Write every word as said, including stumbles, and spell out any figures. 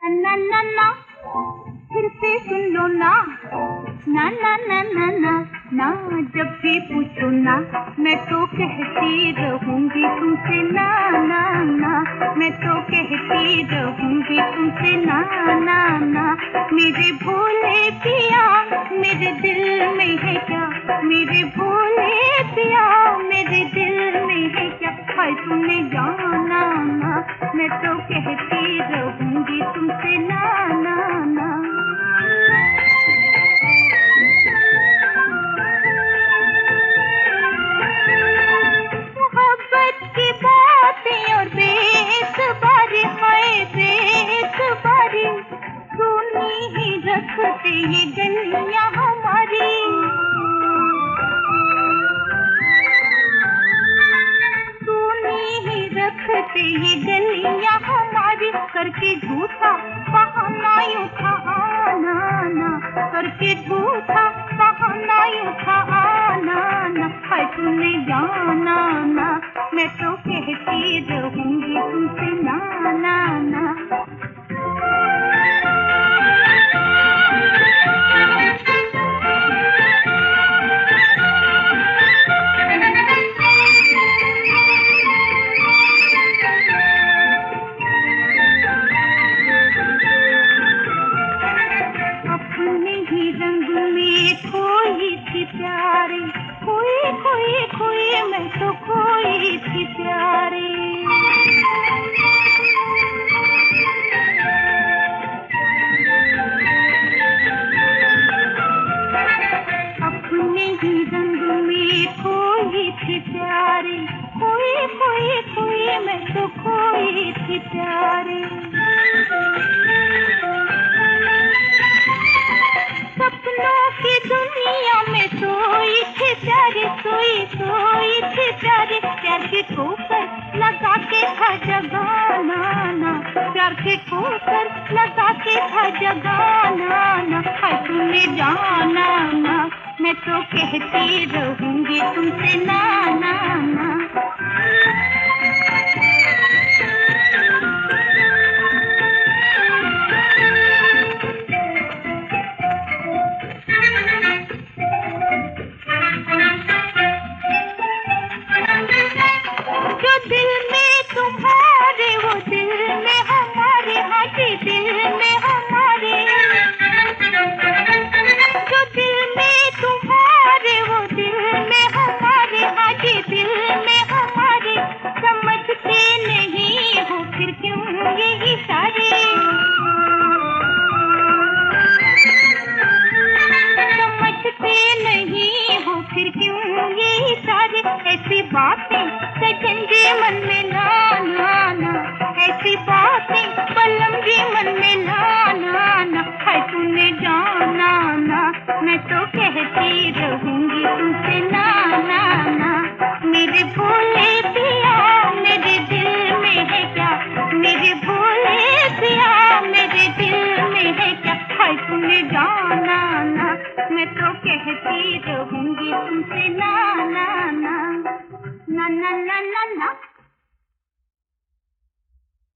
ना ना ना फिर से सुन लो ना, ना ना ना ना ना ना जब भी पूछो ना मैं तो कहती रहूंगी तुमसे ना ना ना, मैं तो कहती रहूंगी तुमसे ना ना ना। मेरे भोले पिया मेरे दिल में है क्या, मेरे भोले पिया मेरे दिल में है क्या, हाय तुमने जाना ना मैं तो कहती रहूंगी तुमसे ना ना ना। मोहब्बत की बातें और बेसबारी हाय बेसबारी, सुनी ही रखते ये गलियां हमारी, रखते ये गलियां हमारी, करके झूठा बहाना यूं था आना ना, करके झूठा बहाना यूं था आना ना, हाय तूने जाना ना मैं तो कहती रहूंगी तुमसे ना ना ना। खोई थी प्यारी खोई खोई खोई मैं तो खोई थी प्यारी, अपने ही रंग में खोई थी प्यारी, खोई खोई खोई मैं तो खोई थी प्यारी। सपनों की दुनिया में सोई थी प्यारी, सोई सोई थी प्यारी, प्यार के ठोकर लगा के था जगाना ना, प्यार के ठोकर लगा के था जगाना ना, हाय तूने जाना ना मैं तो कहती रहूंगी तुमसे ना ना ना। जो दिल में तुम्हारे वो दिल में हमारे, हाँ जी दिल में हमारे, जो दिल में तुम्हारे वो दिल में हमारे, हाँ जी दिल में हमारे, समझते नहीं हो फिर क्यों ये इशारे, समझते नहीं हो फिर क्यों ये इशारे, ऐसी बातें सजन जी मन में लाना ना, ऐसी बातें पलम जी मन में लाना ना, हाय तूने जाना ना मैं तो कहती रहूंगी तुमसे ना ना ना। मेरे भोले पिया मेरे दिल में है क्या, मेरे भोले पिया मेरे दिल में है क्या, हाय तूने जाना ना मैं तो कहती रहूंगी तुमसे ना ना ना ना ना ना ना।